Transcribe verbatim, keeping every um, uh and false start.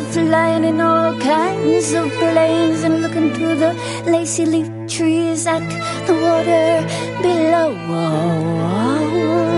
flying in all kinds of planes and looking through the lacy leaf trees at the water below.